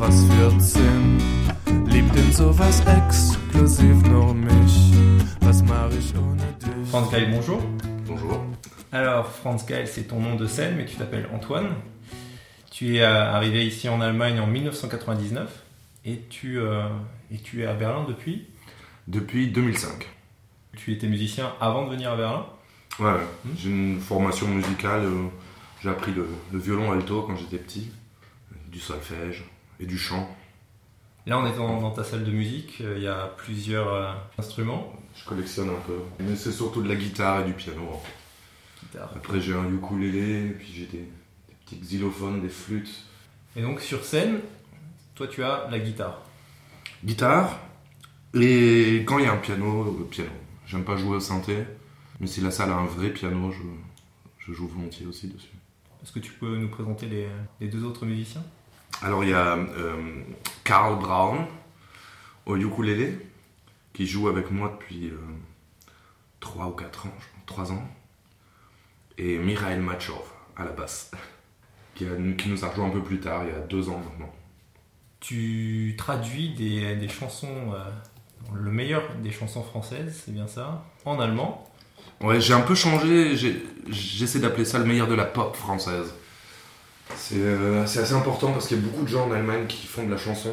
fast 14, liebt in sowas exklusiv nur mich. Was mach ich ohne dich? Franz Geil, bonjour. Bonjour. Alors, Franz Geil, c'est ton nom de scène, mais tu t'appelles Antoine. Tu es arrivé ici en Allemagne en 1999 et tu es à Berlin depuis. Depuis 2005. Tu étais musicien avant de venir à Berlin. Ouais, j'ai une formation musicale. J'ai appris le violon alto quand j'étais petit, du solfège et du chant. Là, on est dans ta salle de musique. Il y a plusieurs instruments. Je collectionne un peu, mais c'est surtout de la guitare et du piano. En fait. Guitare. Après, j'ai un ukulélé, puis j'ai des petits xylophones, des flûtes. Et donc, sur scène, toi, tu as la guitare. Guitare, et quand il y a un piano, piano. J'aime pas jouer au synthé, mais si la salle a un vrai piano, je joue volontiers aussi dessus. Est-ce que tu peux nous présenter les deux autres musiciens ? Alors il y a Karl Braun au ukulélé, qui joue avec moi depuis 3 ou 4 ans, je pense, 3 ans. Et Mikhail Machov à la basse, qui nous a rejoint un peu plus tard, il y a 2 ans maintenant. Tu traduis des chansons, le meilleur des chansons françaises, c'est bien ça, en allemand. Ouais, j'ai un peu changé, j'essaie d'appeler ça le meilleur de la pop française. C'est assez important parce qu'il y a beaucoup de gens en Allemagne qui font de la chanson.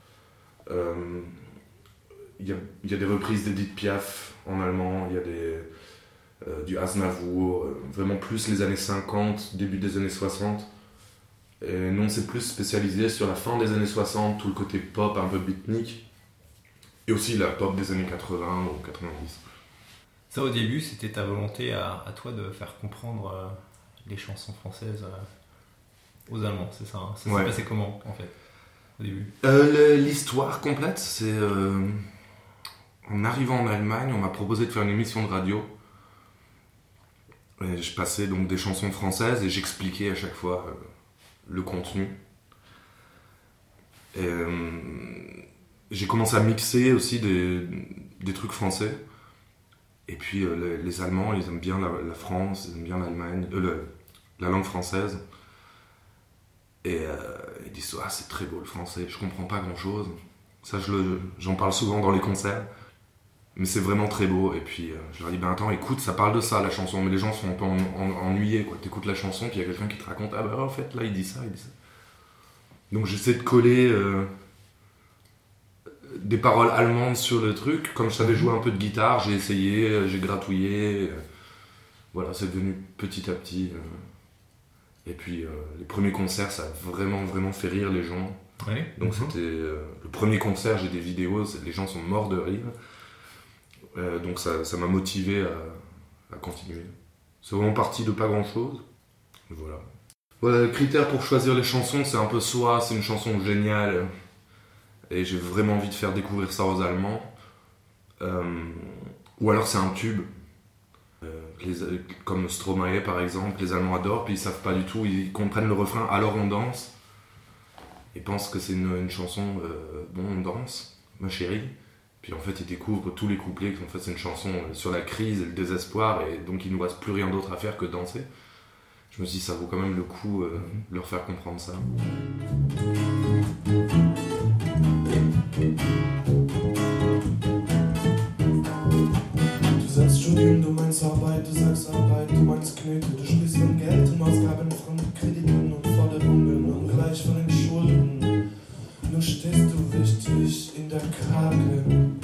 Il y a des reprises d'Edith Piaf en allemand, il y a du Aznavour, vraiment plus les années 50, début des années 60. Et nous, on s'est plus spécialisé sur la fin des années 60, tout le côté pop un peu beatnik, et aussi la pop des années 80 ou 90. Ça, au début, c'était ta volonté à toi de faire comprendre les chansons françaises aux Allemands, c'est ça, hein. Ça s'est passé comment, en fait, au début ? L'histoire complète, c'est... en arrivant en Allemagne, on m'a proposé de faire une émission de radio. Et je passais donc des chansons françaises et j'expliquais à chaque fois le contenu. Et j'ai commencé à mixer aussi des trucs français. Et puis les Allemands, ils aiment bien la France, ils aiment bien l'Allemagne, la langue française. Et ils disent « Ah, c'est très beau le français, je comprends pas grand-chose ». Ça, j'en parle souvent dans les concerts. Mais c'est vraiment très beau. Et puis je leur dis « Ben attends, écoute, ça parle de ça, la chanson ». Mais les gens sont un peu ennuyés, quoi. T'écoutes la chanson, puis il y a quelqu'un qui te raconte « Ah bah en fait, là, il dit ça, il dit ça ». Donc j'essaie de coller des paroles allemandes sur le truc. Comme je savais jouer un peu de guitare, j'ai essayé, j'ai gratouillé. Voilà, c'est devenu petit à petit. Et puis les premiers concerts, ça a vraiment, vraiment fait rire les gens. Oui. Donc c'était le premier concert, j'ai des vidéos, les gens sont morts de rire. Donc ça m'a motivé à continuer. C'est vraiment parti de pas grand-chose. Voilà. Voilà, le critère pour choisir les chansons, c'est un peu soit c'est une chanson géniale et j'ai vraiment envie de faire découvrir ça aux Allemands, ou alors c'est un tube. Comme Stromae par exemple, les Allemands adorent, puis ils savent pas du tout, ils comprennent le refrain, alors on danse, et pensent que c'est une chanson, bon on danse, ma chérie, puis en fait ils découvrent tous les couplets, qu'en fait c'est une chanson sur la crise et le désespoir, et donc il nous reste plus rien d'autre à faire que danser. Je me suis dit ça vaut quand même le coup de leur faire comprendre ça. Du sagst Studium, du meinst Arbeit, du sagst Arbeit, du meinst Knete, du sprichst von Geld und Ausgaben von Krediten und Forderungen und gleich von den Schulden. Nur stehst du richtig in der Krake.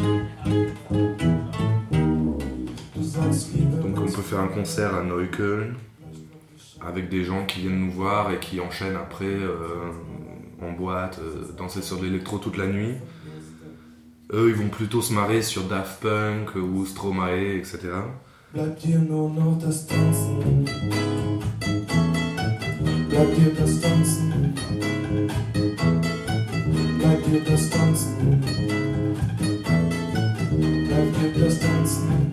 Du sagst Liebe. Donc on peut faire un concert à Neukölln avec des gens qui viennent nous voir et qui enchaînent après en boîte, danser sur de l'électro toute la nuit. Eux, ils vont plutôt se marrer sur Daft Punk ou Stromae, etc. Bleibt dir nur noch das Tanzen. Bleibt dir das Tanzen. Bleibt dir das Tanzen. Bleibt dir das Tanzen.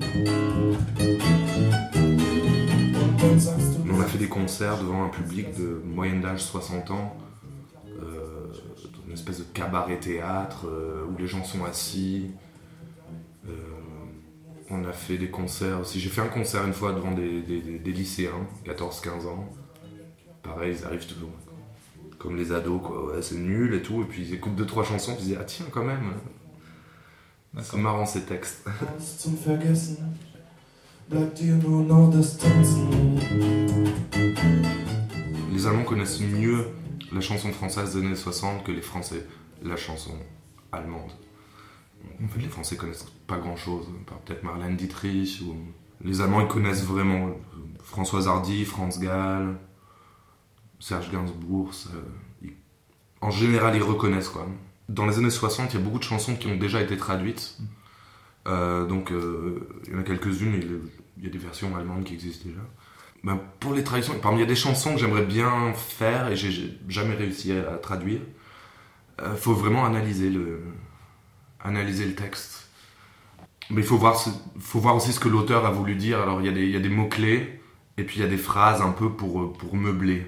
Und dann sagst du. On a fait des concerts devant un public de moyenne d'âge 60 ans, dans une espèce de cabaret-théâtre où les gens sont assis. On a fait des concerts aussi. J'ai fait un concert une fois devant des lycéens, 14-15 ans. Pareil, ils arrivent toujours comme les ados, quoi. Ouais, c'est nul et tout. Et puis ils écoutent 2-3 chansons, puis ils disent ah tiens, quand même, c'est marrant ces textes. Alles zum Vergessen, bleibt dir nur noch das Tanzen. Les Allemands connaissent mieux la chanson française des années 60 que les Français la chanson allemande. En fait, les Français connaissent pas grand-chose, par peut-être Marlène Dietrich. Ou... Les Allemands, ils connaissent vraiment Françoise Hardy, Franz Gall, Serge Gainsbourg. En général, ils reconnaissent, quoi. Dans les années 60, il y a beaucoup de chansons qui ont déjà été traduites. Donc, il y en a quelques-unes, il y a des versions allemandes qui existent déjà. Ben, pour les traductions, il y a des chansons que j'aimerais bien faire et j'ai jamais réussi à traduire. Faut vraiment analyser le texte. Mais il faut voir aussi ce que l'auteur a voulu dire. Alors il y a des mots-clés et puis il y a des phrases un peu pour meubler.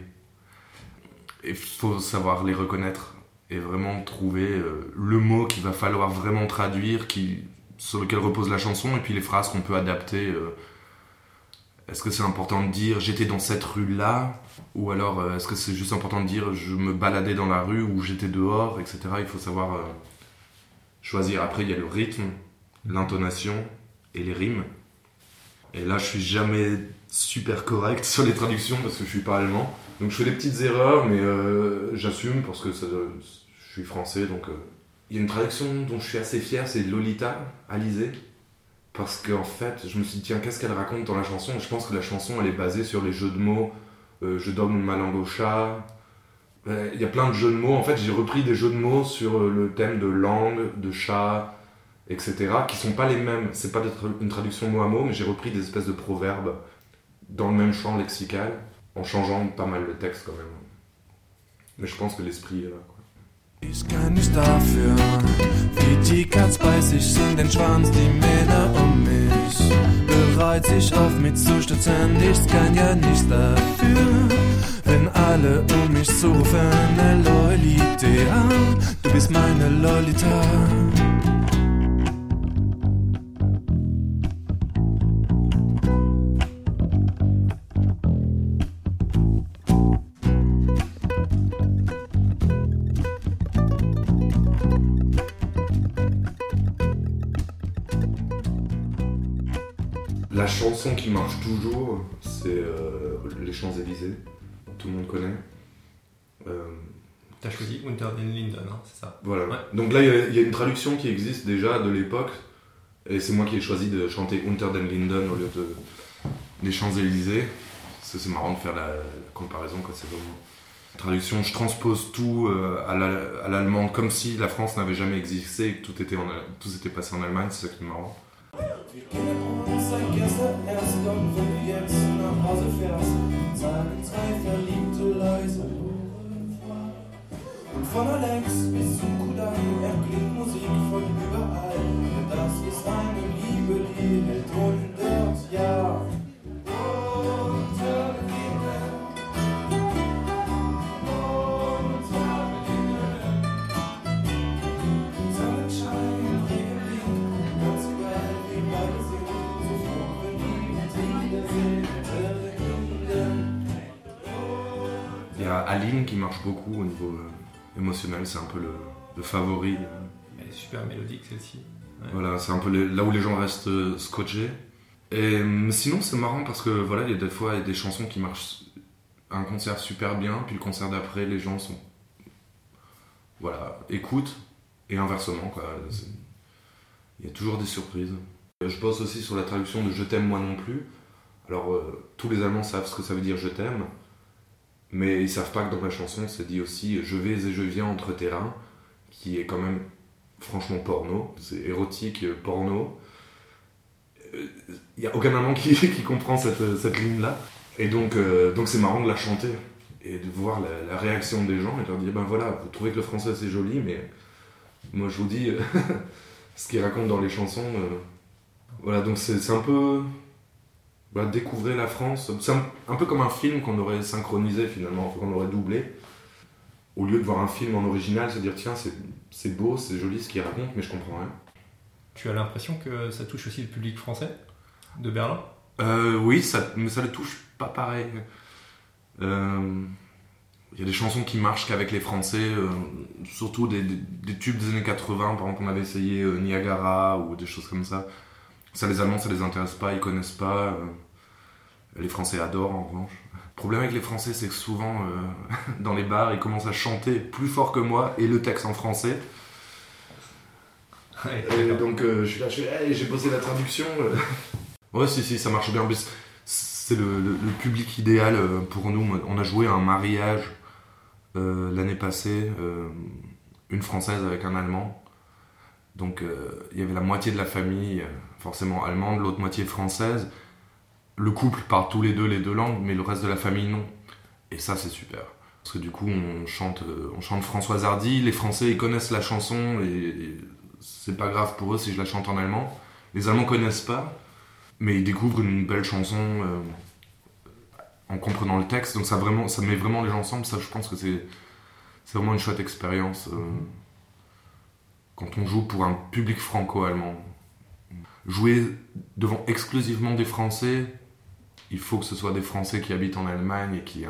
Il faut savoir les reconnaître et vraiment trouver le mot qu'il va falloir vraiment traduire, sur lequel repose la chanson, et puis les phrases qu'on peut adapter. Est-ce que c'est important de dire « j'étais dans cette rue-là » ou alors est-ce que c'est juste important de dire « je me baladais dans la rue » ou « j'étais dehors », etc. Il faut savoir choisir. Après, il y a le rythme, l'intonation et les rimes. Et là, je suis jamais super correct sur les traductions parce que je suis pas allemand. Donc je fais des petites erreurs, mais j'assume parce que je suis français. Donc il y a une traduction dont je suis assez fier, c'est Lolita, Alizée. Parce qu'en fait, je me suis dit, tiens, qu'est-ce qu'elle raconte dans la chanson ? Je pense que la chanson, elle est basée sur les jeux de mots. Je donne ma langue au chat. Il y a plein de jeux de mots. En fait, j'ai repris des jeux de mots sur le thème de langue, de chat, etc. qui sont pas les mêmes. C'est pas une traduction mot à mot, mais j'ai repris des espèces de proverbes dans le même champ lexical, en changeant pas mal le texte quand même. Mais je pense que l'esprit est là, quoi. Ich kann nicht dafür, wie die Katz bei sich sind den Schwanz, die Männer mich. Bereit sich auf mich zu stützen, ich kann ja nichts dafür. Wenn alle mich rufen, Lolita, du bist meine Lolita. La chanson qui marche toujours, c'est Les Champs-Élysées. Tout le monde connaît. T'as choisi Unter den Linden, hein, c'est ça ? Voilà. Ouais. Donc là, il y a une traduction qui existe déjà de l'époque. Et c'est moi qui ai choisi de chanter Unter den Linden au lieu de Les Champs-Élysées. Parce que c'est marrant de faire la comparaison, quoi. C'est vraiment... Traduction, je transpose tout à l'allemand comme si la France n'avait jamais existé et que tout s'était passé en Allemagne. C'est ça qui est marrant. Wir kennen uns seit gestern erst, doch wenn du jetzt nach Hause fährst, sagen zwei Verliebte leise und von Alex bis zu Kudamm erklingt Musik von überall. Das ist eine Liebe, die hält 100 Jahre. Unter den Linden, unter den Linden, Sonnenschein, Regenwind, ganz egal wie beide sind, so froh wenn die wiedersehen unter den Linden. Il y a Aline qui marche beaucoup au niveau émotionnel, c'est un peu le favori. Elle est super mélodique celle-ci. Ouais. Voilà, c'est un peu là où les gens restent scotchés. Et sinon, c'est marrant parce que voilà, il y a des fois des chansons qui marchent à un concert super bien, puis le concert d'après, les gens sont écoutent et inversement, quoi. Il y a toujours des surprises. Je bosse aussi sur la traduction de Je t'aime moi non plus. Alors tous les Allemands savent ce que ça veut dire je t'aime, mais ils savent pas que dans la chanson c'est dit aussi je vais et je viens entre tes reins, qui est quand même franchement porno, c'est érotique, porno. Il n'y a aucun Allemand qui comprend cette ligne-là. Et donc c'est marrant de la chanter et de voir la réaction des gens et de leur dire ben voilà, vous trouvez que le français c'est joli, mais moi je vous dis ce qu'ils racontent dans les chansons. Voilà, donc c'est un peu découvrir la France. C'est un peu comme un film qu'on aurait synchronisé finalement, qu'on aurait doublé. Au lieu de voir un film en original, se dire tiens, c'est beau, c'est joli ce qu'ils racontent, mais je comprends rien. Tu as l'impression que ça touche aussi le public français de Berlin ? Oui, mais ça le touche pas pareil. Il y a des chansons qui marchent qu'avec les Français, surtout des tubes des années 80. Par exemple, on avait essayé Niagara ou des choses comme ça. Ça, les Allemands, ça les intéresse pas, ils connaissent pas. Les Français adorent, en revanche. Le problème avec les Français, c'est que souvent, dans les bars, ils commencent à chanter plus fort que moi et le texte en français. Ouais, Et donc, je suis là, hey, j'ai bossé la traduction. Ouais, si, ça marche bien. Mais c'est le public idéal pour nous. On a joué à un mariage l'année passée, une Française avec un Allemand. Donc, il y avait la moitié de la famille, forcément allemande, l'autre moitié française. Le couple parle tous les deux langues, mais le reste de la famille, non. Et ça, c'est super. Parce que du coup, on chante Françoise Hardy. Les Français, ils connaissent la chanson et c'est pas grave pour eux si je la chante en allemand. Les Allemands connaissent pas, mais ils découvrent une belle chanson en comprenant le texte. Donc ça met vraiment les gens ensemble. Ça, je pense que c'est vraiment une chouette expérience quand on joue pour un public franco-allemand. Jouer devant exclusivement des Français, il faut que ce soit des Français qui habitent en Allemagne et qui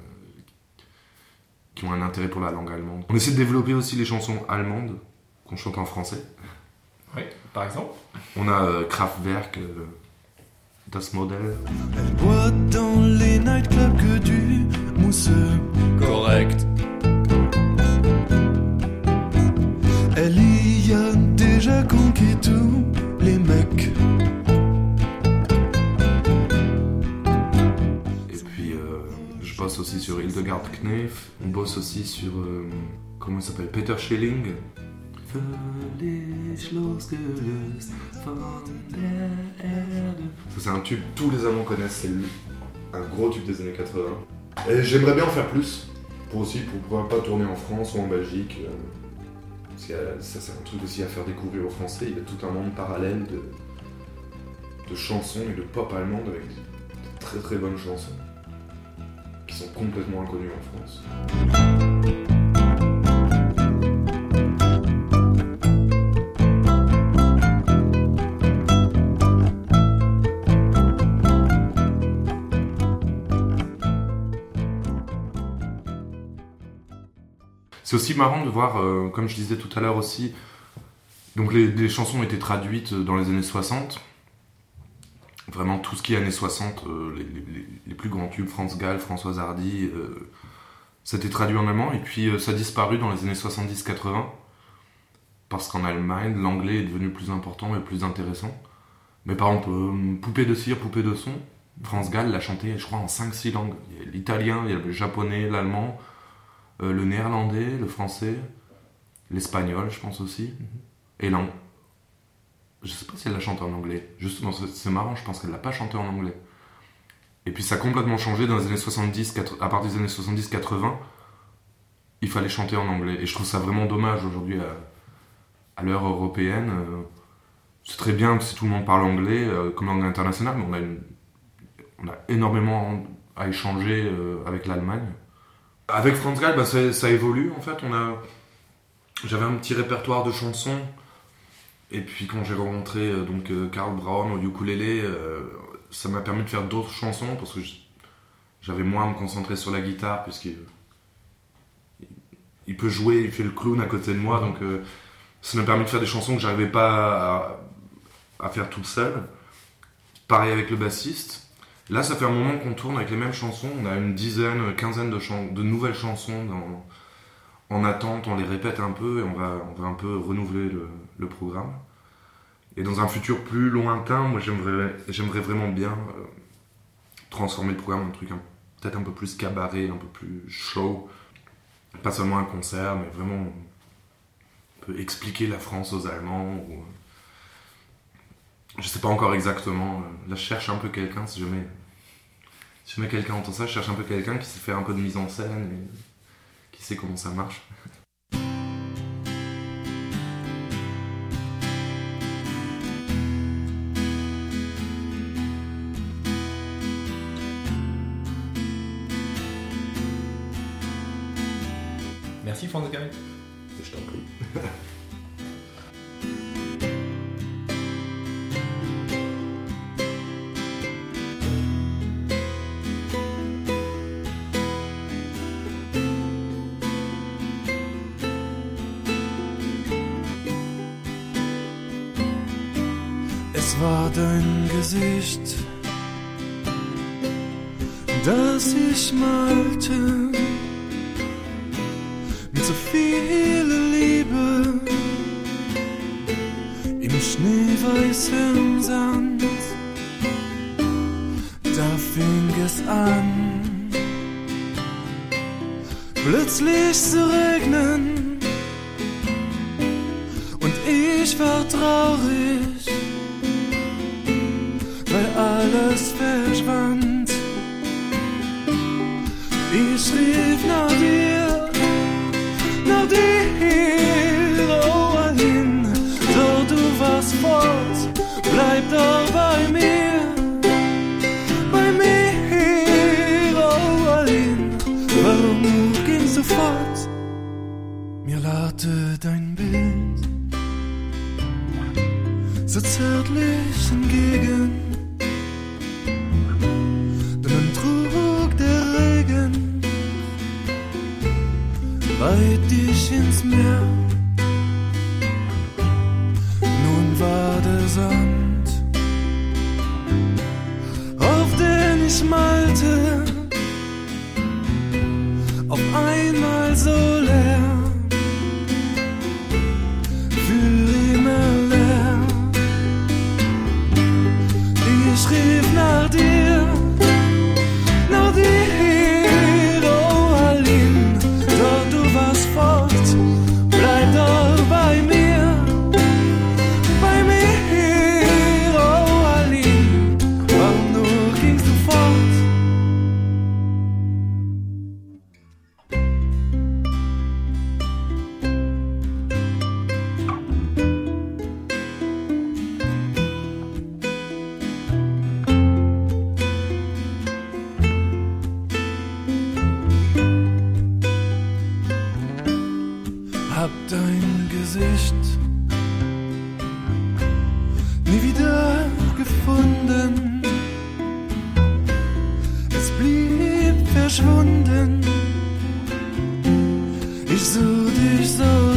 ont un intérêt pour la langue allemande. On essaie de développer aussi les chansons allemandes qu'on chante en français. Oui, par exemple. On a Kraftwerk, Das Modell. Elle boit dans les nightclubs que du mousseux. Correct. Elle y a déjà conquis tous les mecs. Et puis je bosse aussi sur Hildegard Knef. On bosse aussi sur comment il s'appelle, Peter Schilling. Völlig losgelöst von der Erde. Ça, c'est un tube que tous les Allemands connaissent, c'est un gros tube des années 80. Et j'aimerais bien en faire plus, pour pouvoir pas tourner en France ou en Belgique. Parce que ça, c'est un truc aussi à faire découvrir aux Français. Il y a tout un monde parallèle de chansons et de pop allemande avec de très très bonnes chansons qui sont complètement inconnues en France. C'est aussi marrant de voir, comme je disais tout à l'heure aussi, donc les chansons ont été traduites dans les années 60. Vraiment tout ce qui est années 60, les plus grands tubes, Franz Gall, Françoise Hardy, c'était traduit en allemand. Et puis ça a disparu dans les années 70-80, parce qu'en Allemagne, l'anglais est devenu plus important et plus intéressant. Mais par exemple, Poupée de cire, Poupée de son, Franz Gall l'a chanté, je crois, en 5-6 langues. Il y a l'italien, il y a le japonais, l'allemand, le néerlandais, le français, l'espagnol, je pense aussi, et l'anglais. Je sais pas si elle l'a chanté en anglais. Justement, c'est marrant, je pense qu'elle l'a pas chanté en anglais. Et puis ça a complètement changé dans les années 70, à partir des années 70-80, il fallait chanter en anglais. Et je trouve ça vraiment dommage aujourd'hui à l'heure européenne. C'est très bien si tout le monde parle anglais comme langue internationale, mais on a énormément à échanger avec l'Allemagne. Avec Franz Gall, ça évolue en fait. J'avais un petit répertoire de chansons. Et puis quand j'ai rencontré Karl Braun au ukulélé, ça m'a permis de faire d'autres chansons parce que j'avais moins à me concentrer sur la guitare puisqu'il peut jouer, il fait le clown à côté de moi, donc ça m'a permis de faire des chansons que j'arrivais pas à faire toute seule. Pareil avec le bassiste. Là, ça fait un moment qu'on tourne avec les mêmes chansons. On a une dizaine, quinzaine de nouvelles chansons en attente. On les répète un peu et on va un peu renouveler le programme. Et dans un futur plus lointain, moi j'aimerais vraiment bien transformer le programme en un truc peut-être un peu plus cabaret, un peu plus show. Pas seulement un concert, mais vraiment on peut expliquer la France aux Allemands. Je sais pas encore exactement. Là, je cherche un peu quelqu'un, si jamais quelqu'un entend ça, je cherche un peu quelqu'un qui sait faire un peu de mise en scène et qui sait comment ça marche. Merci Franz Gall. Je t'en prie. Es war dein Gesicht, das ich malte, mit so viel Liebe im schneeweißen Sand. Da fing es an, plötzlich zu regnen, und ich war traurig, weil alles verschwand. Ich rief nach dir, oh Aline, doch du warst fort, bleib doch bei mir, oh Aline, warum gingst du fort? Mir lachte dein Bild so zärtlich entgegen, denn dann trug der Regen weit dich ins Meer. Nun war der Sand, auf den ich malte, auf einmal so leer, für immer leer. Ich rief nach dir, oh Aline, doch du warst fort, bleib doch bei mir, oh Aline, warum nur gingst du fort? Hab dein Gesicht nie wieder gefunden, es blieb verschwunden. Ich such dich so